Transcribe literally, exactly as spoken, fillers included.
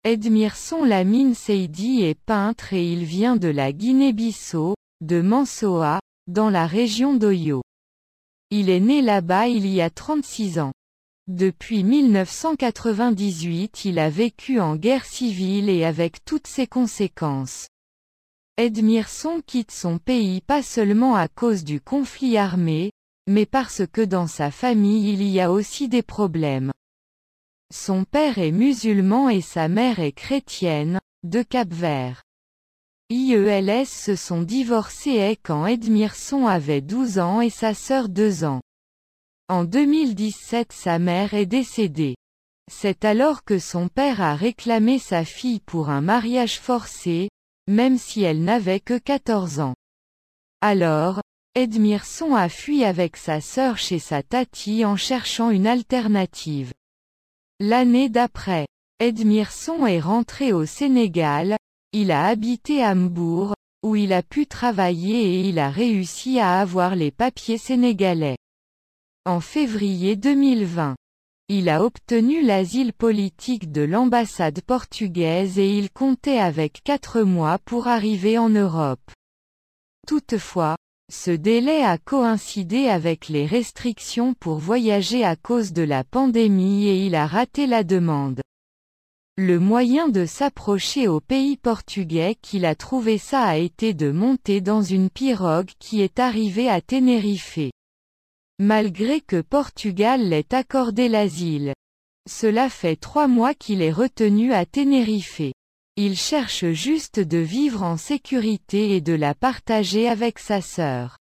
Edmilson Lamine Seydi est peintre et il vient de la Guinée-Bissau, de Mansoa, dans la région d'Oyo. Il est né là-bas il y a trente-six ans. Depuis mille neuf cent quatre-vingt-dix-huit il a vécu en guerre civile et avec toutes ses conséquences. Edmilson quitte son pays pas seulement à cause du conflit armé, mais parce que dans sa famille il y a aussi des problèmes. Son père est musulman et sa mère est chrétienne, de Cap-Vert. Ils se sont divorcés quand Edmilson avait douze ans et sa sœur deux ans. En deux mille dix-sept sa mère est décédée. C'est alors que son père a réclamé sa fille pour un mariage forcé, même si elle n'avait que quatorze ans. Alors, Edmilson a fui avec sa sœur chez sa tati en cherchant une alternative. L'année d'après, Edmilson est rentré au Sénégal, il a habité à Mbour, où il a pu travailler et il a réussi à avoir les papiers sénégalais. En février deux mille vingt, il a obtenu l'asile politique de l'ambassade portugaise et il comptait avec quatre mois pour arriver en Europe. Toutefois, ce délai a coïncidé avec les restrictions pour voyager à cause de la pandémie et il a raté la demande. Le moyen de s'approcher au pays portugais qu'il a trouvé ça a été de monter dans une pirogue qui est arrivée à Tenerife. Malgré que Portugal l'ait accordé l'asile. Cela fait trois mois qu'il est retenu à Tenerife. Il cherche juste de vivre en sécurité et de la partager avec sa sœur.